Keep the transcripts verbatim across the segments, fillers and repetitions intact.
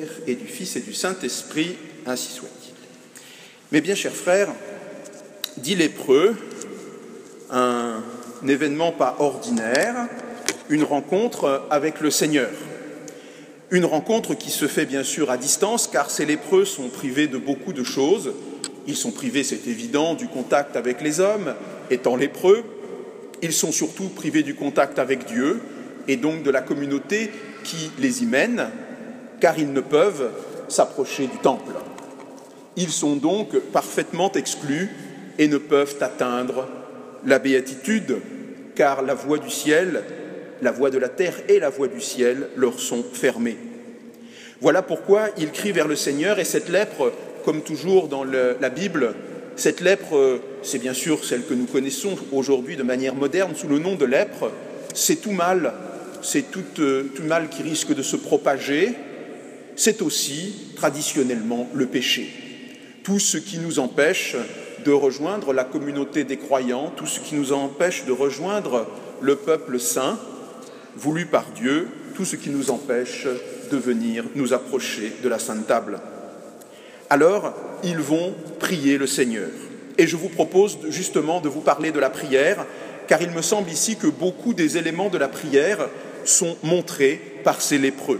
Père et du Fils et du Saint-Esprit, ainsi soit-il. Mes bien chers frères, dit lépreux, un événement pas ordinaire, une rencontre avec le Seigneur. Une rencontre qui se fait bien sûr à distance, car ces lépreux sont privés de beaucoup de choses. Ils sont privés, c'est évident, du contact avec les hommes, étant lépreux. Ils sont surtout privés du contact avec Dieu, et donc de la communauté qui les y mène, car ils ne peuvent s'approcher du temple. Ils sont donc parfaitement exclus et ne peuvent atteindre la béatitude, car la voie du ciel, la voie de la terre et la voie du ciel leur sont fermées. Voilà pourquoi ils crient vers le Seigneur, et cette lèpre, comme toujours dans le, la Bible, cette lèpre, c'est bien sûr celle que nous connaissons aujourd'hui de manière moderne sous le nom de lèpre, c'est tout mal, c'est tout, tout mal qui risque de se propager, c'est aussi traditionnellement le péché. Tout ce qui nous empêche de rejoindre la communauté des croyants, tout ce qui nous empêche de rejoindre le peuple saint, voulu par Dieu, tout ce qui nous empêche de venir nous approcher de la Sainte Table. Alors, ils vont prier le Seigneur. Et je vous propose justement de vous parler de la prière, car il me semble ici que beaucoup des éléments de la prière sont montrés par ces lépreux.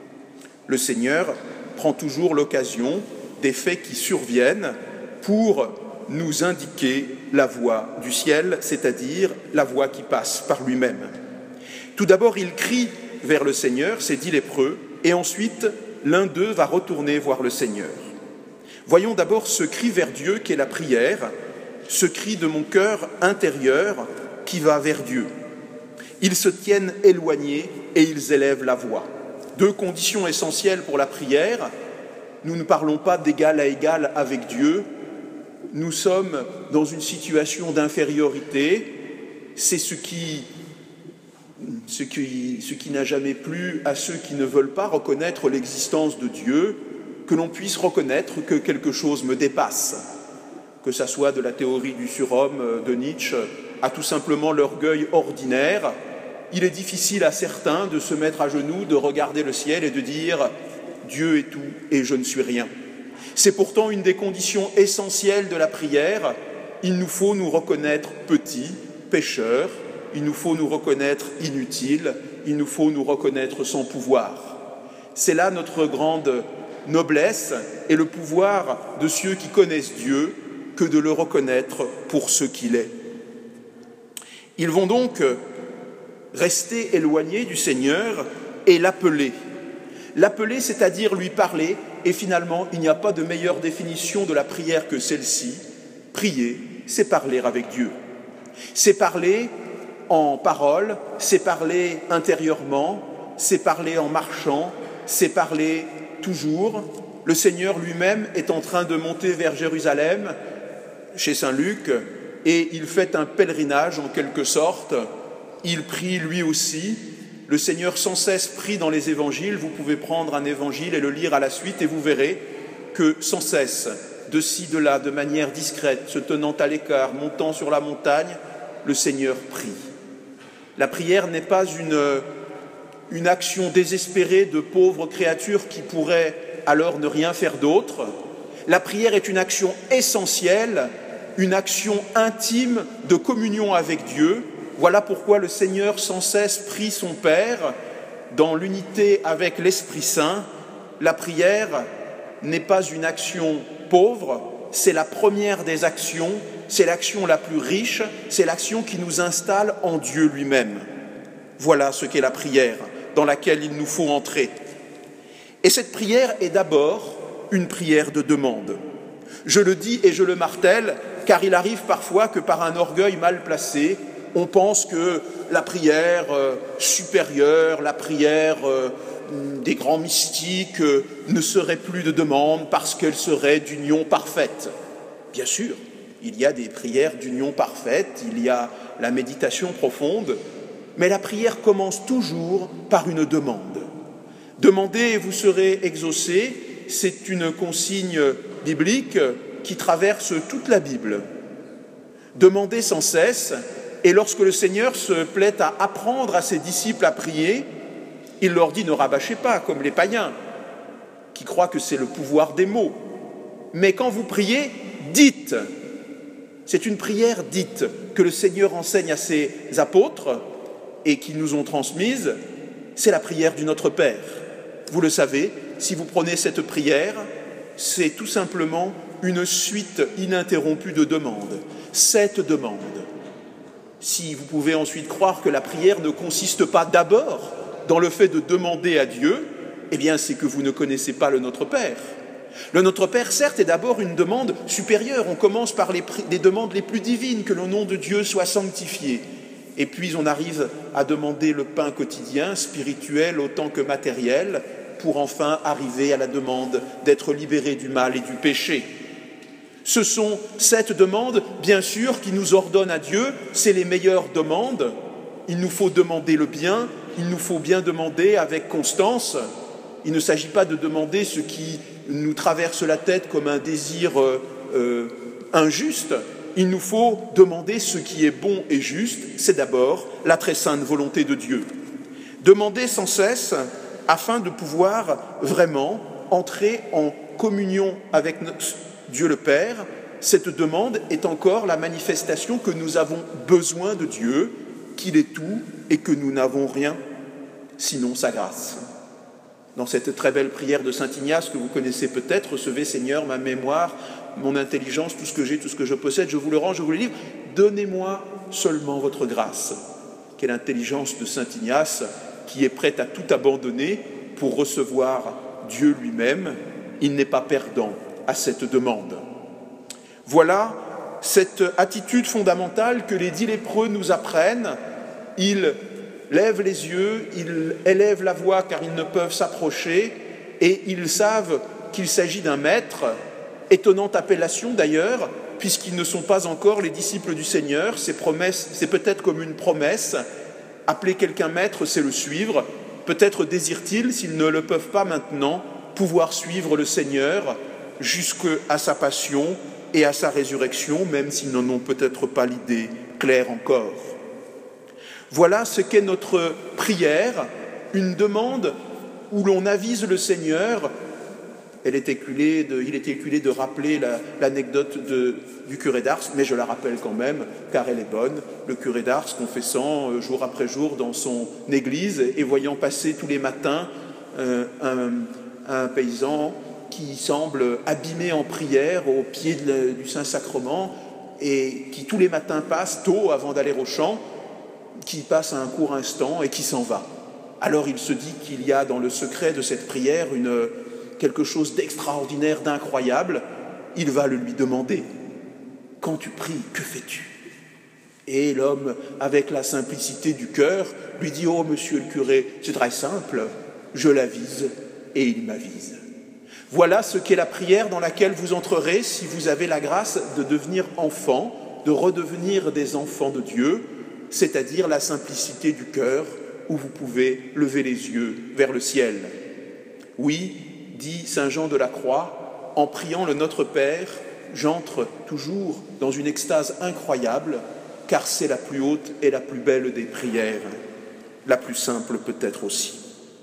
Le Seigneur prend toujours l'occasion des faits qui surviennent pour nous indiquer la voie du ciel, c'est-à-dire la voie qui passe par lui-même. Tout d'abord, il crie vers le Seigneur, c'est dit lépreux, et ensuite, l'un d'eux va retourner voir le Seigneur. Voyons d'abord ce cri vers Dieu qu'est la prière, ce cri de mon cœur intérieur qui va vers Dieu. Ils se tiennent éloignés et ils élèvent la voix. Deux conditions essentielles pour la prière. Nous ne parlons pas d'égal à égal avec Dieu. Nous sommes dans une situation d'infériorité. C'est ce qui, ce qui, ce qui n'a jamais plu à ceux qui ne veulent pas reconnaître l'existence de Dieu, que l'on puisse reconnaître que quelque chose me dépasse, que ça soit de la théorie du surhomme de Nietzsche à tout simplement l'orgueil ordinaire. Il est difficile à certains de se mettre à genoux, de regarder le ciel et de dire « Dieu est tout et je ne suis rien ». C'est pourtant une des conditions essentielles de la prière. Il nous faut nous reconnaître petits, pécheurs, il nous faut nous reconnaître inutiles, il nous faut nous reconnaître sans pouvoir. C'est là notre grande noblesse et le pouvoir de ceux qui connaissent Dieu que de le reconnaître pour ce qu'il est. Ils vont donc rester éloignés du Seigneur et l'appeler. L'appeler, c'est-à-dire lui parler, et finalement, il n'y a pas de meilleure définition de la prière que celle-ci. Prier, c'est parler avec Dieu. C'est parler en parole, c'est parler intérieurement, c'est parler en marchant, c'est parler toujours. Le Seigneur lui-même est en train de monter vers Jérusalem, chez saint Luc, et il fait un pèlerinage en quelque sorte. Il prie lui aussi. Le Seigneur sans cesse prie dans les évangiles. Vous pouvez prendre un évangile et le lire à la suite et vous verrez que sans cesse, de ci, de là, de manière discrète, se tenant à l'écart, montant sur la montagne, le Seigneur prie. La prière n'est pas une, une action désespérée de pauvres créatures qui pourraient alors ne rien faire d'autre. La prière est une action essentielle, une action intime de communion avec Dieu. Voilà pourquoi le Seigneur sans cesse prie son Père dans l'unité avec l'Esprit Saint. La prière n'est pas une action pauvre, c'est la première des actions, c'est l'action la plus riche, c'est l'action qui nous installe en Dieu lui-même. Voilà ce qu'est la prière dans laquelle il nous faut entrer. Et cette prière est d'abord une prière de demande. Je le dis et je le martèle, car il arrive parfois que par un orgueil mal placé, on pense que la prière euh, supérieure, la prière euh, des grands mystiques euh, ne serait plus de demande parce qu'elle serait d'union parfaite. Bien sûr, il y a des prières d'union parfaite, il y a la méditation profonde, mais la prière commence toujours par une demande. Demandez et vous serez exaucés, c'est une consigne biblique qui traverse toute la Bible. Demandez sans cesse. Et lorsque le Seigneur se plaît à apprendre à ses disciples à prier, il leur dit « ne rabâchez pas comme les païens qui croient que c'est le pouvoir des mots. Mais quand vous priez, dites. C'est une prière dite que le Seigneur enseigne à ses apôtres et qu'ils nous ont transmise. C'est la prière du Notre Père. Vous le savez, si vous prenez cette prière, c'est tout simplement une suite ininterrompue de demandes. Sept demandes. Si vous pouvez ensuite croire que la prière ne consiste pas d'abord dans le fait de demander à Dieu, eh bien c'est que vous ne connaissez pas le Notre Père. Le Notre Père, certes, est d'abord une demande supérieure. On commence par les, les demandes les plus divines, que le nom de Dieu soit sanctifié. Et puis on arrive à demander le pain quotidien, spirituel autant que matériel, pour enfin arriver à la demande d'être libéré du mal et du péché. Ce sont cette demande, bien sûr, qui nous ordonne à Dieu, c'est les meilleures demandes. Il nous faut demander le bien, il nous faut bien demander avec constance. Il ne s'agit pas de demander ce qui nous traverse la tête comme un désir euh, euh, injuste. Il nous faut demander ce qui est bon et juste, c'est d'abord la très sainte volonté de Dieu. Demander sans cesse afin de pouvoir vraiment entrer en communion avec Dieu le Père. Cette demande est encore la manifestation que nous avons besoin de Dieu, qu'il est tout et que nous n'avons rien, sinon sa grâce. Dans cette très belle prière de saint Ignace que vous connaissez peut-être, recevez Seigneur ma mémoire, mon intelligence, tout ce que j'ai, tout ce que je possède, je vous le rends, je vous le livre, donnez-moi seulement votre grâce. Quelle intelligence de saint Ignace qui est prête à tout abandonner pour recevoir Dieu lui-même. Il n'est pas perdant à cette demande. Voilà cette attitude fondamentale que les dix lépreux nous apprennent. Ils lèvent les yeux, ils élèvent la voix car ils ne peuvent s'approcher et ils savent qu'il s'agit d'un maître, étonnante appellation d'ailleurs, puisqu'ils ne sont pas encore les disciples du Seigneur. Ces promesses, c'est peut-être comme une promesse. Appeler quelqu'un maître, c'est le suivre. Peut-être désirent-ils, s'ils ne le peuvent pas maintenant, pouvoir suivre le Seigneur jusqu'à sa passion et à sa résurrection, même s'ils n'en ont peut-être pas l'idée claire encore. Voilà ce qu'est notre prière, une demande où l'on avise le Seigneur. Elle est éculée de, il est éculé de rappeler la, l'anecdote de, du curé d'Ars, mais je la rappelle quand même, car elle est bonne. Le curé d'Ars, confessant euh, jour après jour dans son église et voyant passer tous les matins euh, un, un paysan qui semble abîmé en prière au pied de, du Saint-Sacrement et qui tous les matins passe tôt avant d'aller au champ, qui passe un court instant et qui s'en va. Alors il se dit qu'il y a dans le secret de cette prière une, quelque chose d'extraordinaire, d'incroyable. Il va le lui demander. Quand tu pries, que fais-tu ? Et l'homme, avec la simplicité du cœur, lui dit « Oh, monsieur le curé, c'est très simple, je l'avise et il m'avise. » Voilà ce qu'est la prière dans laquelle vous entrerez si vous avez la grâce de devenir enfant, de redevenir des enfants de Dieu, c'est-à-dire la simplicité du cœur où vous pouvez lever les yeux vers le ciel. Oui, dit saint Jean de la Croix, en priant le Notre Père, j'entre toujours dans une extase incroyable, car c'est la plus haute et la plus belle des prières, la plus simple peut-être aussi.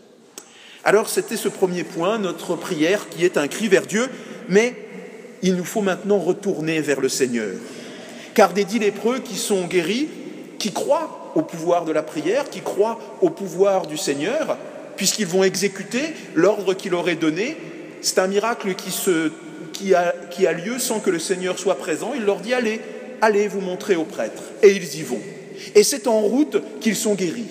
Alors c'était ce premier point, notre prière qui est un cri vers Dieu, mais il nous faut maintenant retourner vers le Seigneur. Car des dix lépreux qui sont guéris, qui croient au pouvoir de la prière, qui croient au pouvoir du Seigneur, puisqu'ils vont exécuter l'ordre qu'il aurait donné, c'est un miracle qui, se, qui, a, qui a lieu sans que le Seigneur soit présent. Il leur dit « Allez, allez vous montrer aux prêtres ». Et ils y vont. Et c'est en route qu'ils sont guéris.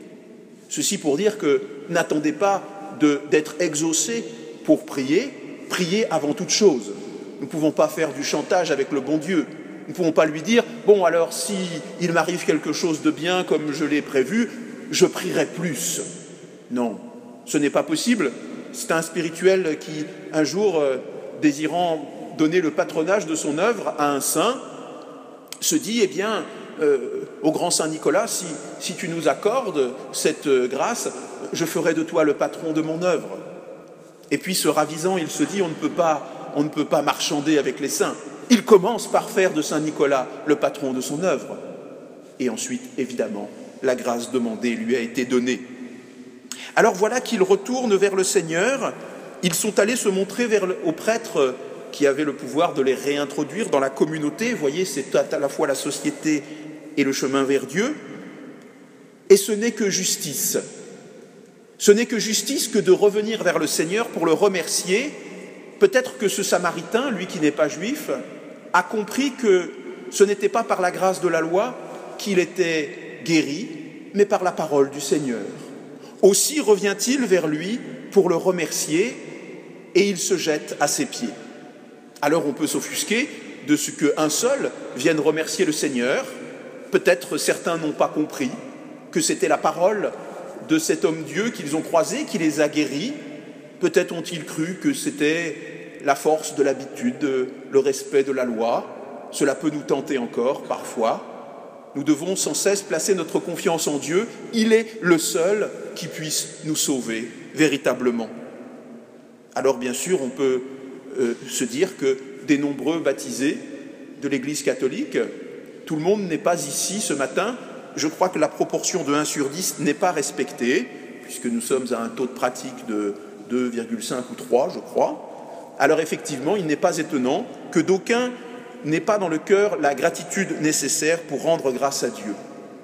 Ceci pour dire que n'attendez pas de, d'être exaucés pour prier, priez avant toute chose. Nous ne pouvons pas faire du chantage avec le bon Dieu. Nous ne pouvons pas lui dire « Bon, alors, s'il m'arrive quelque chose de bien comme je l'ai prévu, je prierai plus. » Non, ce n'est pas possible. C'est un spirituel qui, un jour, euh, désirant donner le patronage de son œuvre à un saint, se dit « Eh bien, euh, au grand saint Nicolas, si, si tu nous accordes cette euh, grâce, je ferai de toi le patron de mon œuvre. » Et puis, se ravisant, il se dit « On ne peut pas, on ne peut pas marchander avec les saints. » Il commence par faire de saint Nicolas le patron de son œuvre. Et ensuite, évidemment, la grâce demandée lui a été donnée. Alors voilà qu'il retourne vers le Seigneur, ils sont allés se montrer vers le, aux prêtres qui avaient le pouvoir de les réintroduire dans la communauté. Vous voyez, c'est à la fois la société et le chemin vers Dieu. Et ce n'est que justice. Ce n'est que justice que de revenir vers le Seigneur pour le remercier. Peut-être que ce Samaritain, lui qui n'est pas juif, a compris que ce n'était pas par la grâce de la loi qu'il était guéri, mais par la parole du Seigneur. Aussi revient-il vers lui pour le remercier et il se jette à ses pieds. Alors on peut s'offusquer de ce qu'un seul vienne remercier le Seigneur. Peut-être certains n'ont pas compris que c'était la parole de cet homme Dieu qu'ils ont croisé, qui les a guéris. Peut-être ont-ils cru que c'était la force de l'habitude, le respect de la loi. Cela peut nous tenter encore parfois. Nous devons sans cesse placer notre confiance en Dieu. Il est le seul qui puisse nous sauver véritablement. Alors bien sûr, on peut euh, se dire que des nombreux baptisés de l'Église catholique, tout le monde n'est pas ici ce matin. Je crois que la proportion de un sur dix n'est pas respectée, puisque nous sommes à un taux de pratique de deux virgule cinq ou trois, je crois. Alors effectivement, il n'est pas étonnant que d'aucuns n'aient pas dans le cœur la gratitude nécessaire pour rendre grâce à Dieu.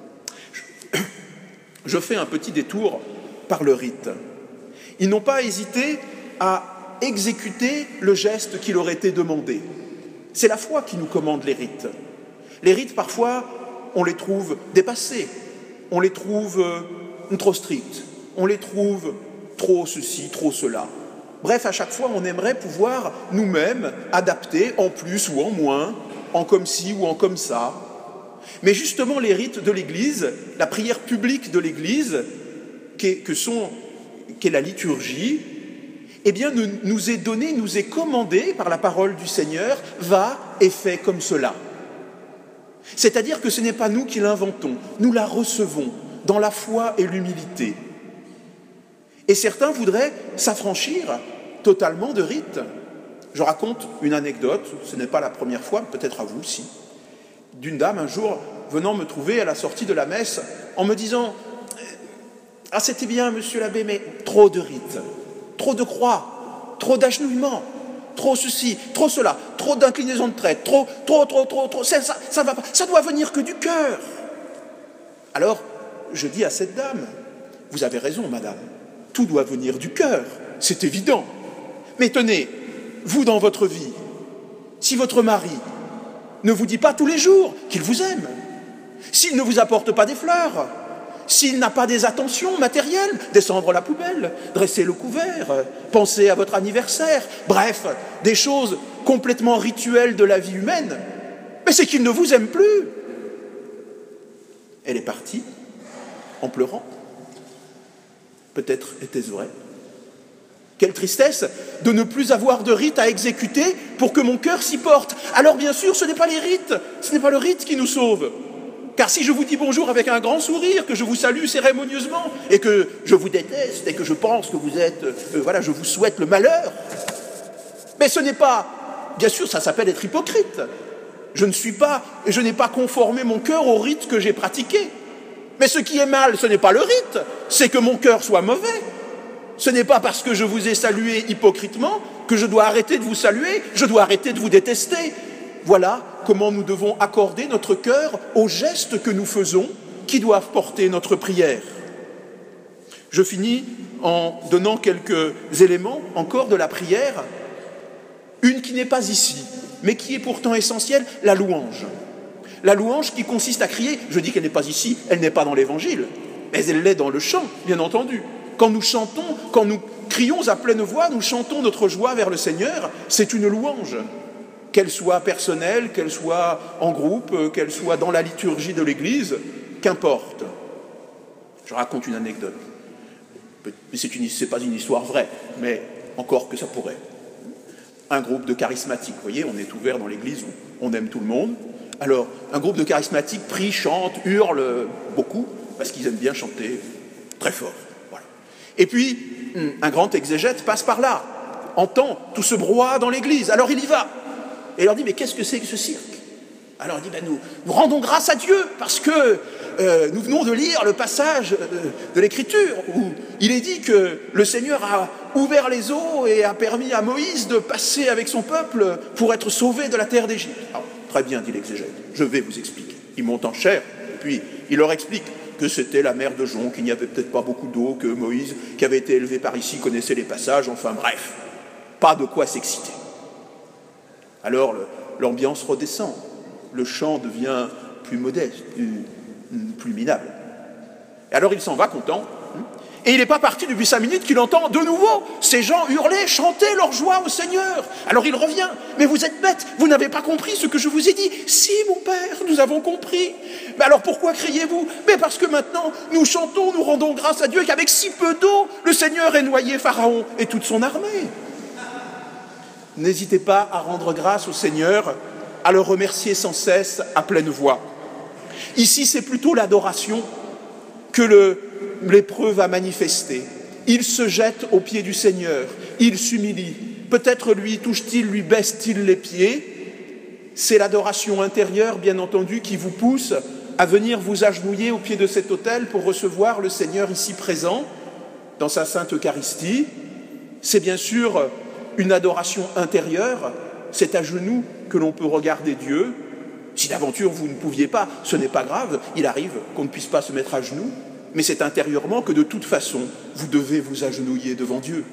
Je fais un petit détour par le rite. Ils n'ont pas hésité à exécuter le geste qui leur était demandé. C'est la foi qui nous commande les rites. Les rites, parfois, on les trouve dépassés, on les trouve euh, trop stricts, on les trouve trop ceci, trop cela. Bref, à chaque fois, on aimerait pouvoir nous-mêmes adapter en plus ou en moins, en comme ci ou en comme ça. Mais justement, les rites de l'Église, la prière publique de l'Église, qu'est, que sont, qu'est la liturgie, eh bien, nous, nous est donnée, nous est commandée par la parole du Seigneur, va et fais comme cela. C'est-à-dire que ce n'est pas nous qui l'inventons, nous la recevons dans la foi et l'humilité. Et certains voudraient s'affranchir totalement de rites. Je raconte une anecdote, ce n'est pas la première fois, peut-être à vous aussi, d'une dame un jour venant me trouver à la sortie de la messe en me disant « Ah, c'était bien, monsieur l'abbé, mais trop de rites, trop de croix, trop d'agenouillements. » Trop ceci, trop cela, trop d'inclinaison de tête, trop, trop, trop, trop, trop, ça, ça, ça va pas, ça doit venir que du cœur. Alors, je dis à cette dame, vous avez raison, madame, tout doit venir du cœur, c'est évident. Mais tenez, vous dans votre vie, si votre mari ne vous dit pas tous les jours qu'il vous aime, s'il ne vous apporte pas des fleurs, s'il n'a pas des attentions matérielles, descendre la poubelle, dresser le couvert, penser à votre anniversaire, bref, des choses complètement rituelles de la vie humaine, mais c'est qu'il ne vous aime plus. Elle est partie en pleurant. Peut-être était-ce vrai. Quelle tristesse de ne plus avoir de rite à exécuter pour que mon cœur s'y porte. Alors bien sûr, ce n'est pas les rites, ce n'est pas le rite qui nous sauve. Car si je vous dis bonjour avec un grand sourire, que je vous salue cérémonieusement, et que je vous déteste, et que je pense que vous êtes, euh, voilà, je vous souhaite le malheur, mais ce n'est pas, bien sûr, ça s'appelle être hypocrite. Je ne suis pas, je n'ai pas conformé mon cœur au rite que j'ai pratiqué. Mais ce qui est mal, ce n'est pas le rite, c'est que mon cœur soit mauvais. Ce n'est pas parce que je vous ai salué hypocritement que je dois arrêter de vous saluer, je dois arrêter de vous détester. Voilà comment nous devons accorder notre cœur aux gestes que nous faisons qui doivent porter notre prière. Je finis en donnant quelques éléments encore de la prière, une qui n'est pas ici, mais qui est pourtant essentielle, la louange. La louange qui consiste à crier, je dis qu'elle n'est pas ici, elle n'est pas dans l'Évangile, mais elle l'est dans le chant, bien entendu. Quand nous chantons, quand nous crions à pleine voix, nous chantons notre joie vers le Seigneur, c'est une louange. Qu'elle soit personnelle, qu'elle soit en groupe, qu'elle soit dans la liturgie de l'Église, qu'importe. Je raconte une anecdote. Ce n'est pas une histoire vraie, mais encore que ça pourrait. Un groupe de charismatiques, vous voyez, on est ouvert dans l'Église où on aime tout le monde. Alors, un groupe de charismatiques prie, chante, hurle beaucoup, parce qu'ils aiment bien chanter très fort. Voilà. Et puis, un grand exégète passe par là, entend tout ce brouhaha dans l'Église, alors il y va. Et il leur dit, mais qu'est-ce que c'est que ce cirque? Alors il dit, ben nous, nous rendons grâce à Dieu, parce que euh, nous venons de lire le passage de l'Écriture où il est dit que le Seigneur a ouvert les eaux et a permis à Moïse de passer avec son peuple pour être sauvé de la terre d'Égypte. Alors, très bien, dit l'exégète, je vais vous expliquer. Il monte en chair, puis il leur explique que c'était la mer de Jon, qu'il n'y avait peut-être pas beaucoup d'eau, que Moïse, qui avait été élevé par ici, connaissait les passages, enfin bref, pas de quoi s'exciter. Alors le, l'ambiance redescend, le chant devient plus modeste, plus, plus minable. Et alors il s'en va content, et il n'est pas parti depuis cinq minutes qu'il entend de nouveau ces gens hurler, chanter leur joie au Seigneur. Alors il revient, mais vous êtes bêtes, vous n'avez pas compris ce que je vous ai dit. Si, mon Père, nous avons compris. Mais alors pourquoi criez-vous? Mais parce que maintenant nous chantons, nous rendons grâce à Dieu qu'avec si peu d'eau, le Seigneur ait noyé Pharaon et toute son armée. N'hésitez pas à rendre grâce au Seigneur, à le remercier sans cesse à pleine voix. Ici, c'est plutôt l'adoration que le lépreux va manifester. Il se jette aux pieds du Seigneur, il s'humilie. Peut-être lui touche-t-il, lui baisse-t-il les pieds. C'est l'adoration intérieure, bien entendu, qui vous pousse à venir vous agenouiller au pied de cet autel pour recevoir le Seigneur ici présent, dans sa sainte Eucharistie. C'est bien sûr une adoration intérieure, c'est à genoux que l'on peut regarder Dieu. Si d'aventure vous ne pouviez pas, ce n'est pas grave, il arrive qu'on ne puisse pas se mettre à genoux, mais c'est intérieurement que de toute façon, vous devez vous agenouiller devant Dieu.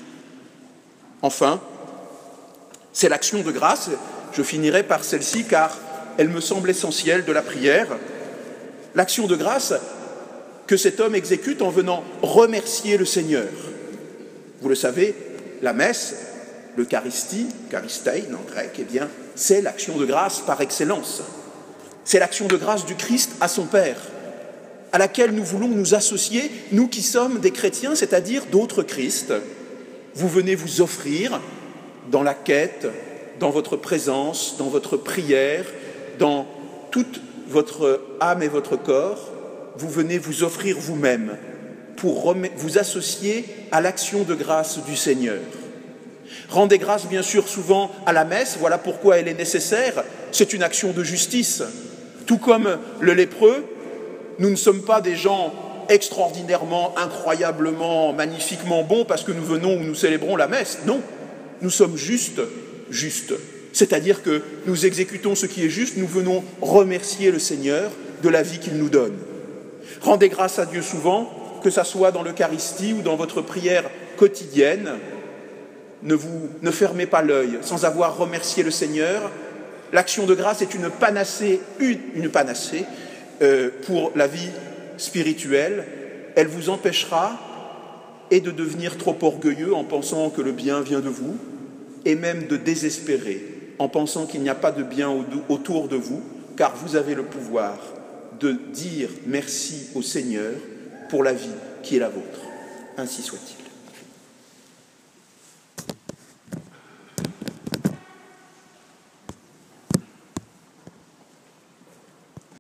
Enfin, c'est l'action de grâce, je finirai par celle-ci car elle me semble essentielle de la prière, l'action de grâce que cet homme exécute en venant remercier le Seigneur. Vous le savez, la messe, l'Eucharistie, Eucharistein en grec, eh bien, c'est l'action de grâce par excellence. C'est l'action de grâce du Christ à son Père, à laquelle nous voulons nous associer, nous qui sommes des chrétiens, c'est-à-dire d'autres Christ. Vous venez vous offrir dans la quête, dans votre présence, dans votre prière, dans toute votre âme et votre corps, vous venez vous offrir vous-même pour vous associer à l'action de grâce du Seigneur. Rendez grâce bien sûr souvent à la messe, voilà pourquoi elle est nécessaire, c'est une action de justice. Tout comme le lépreux, nous ne sommes pas des gens extraordinairement, incroyablement, magnifiquement bons parce que nous venons ou nous célébrons la messe. Non, nous sommes juste, justes. C'est-à-dire que nous exécutons ce qui est juste, nous venons remercier le Seigneur de la vie qu'il nous donne. Rendez grâce à Dieu souvent, que ça soit dans l'Eucharistie ou dans votre prière quotidienne. Ne vous ne fermez pas l'œil sans avoir remercié le Seigneur. L'action de grâce est une panacée, une, une panacée euh, pour la vie spirituelle. Elle vous empêchera et de devenir trop orgueilleux en pensant que le bien vient de vous, et même de désespérer en pensant qu'il n'y a pas de bien autour de vous, car vous avez le pouvoir de dire merci au Seigneur pour la vie qui est la vôtre. Ainsi soit-il.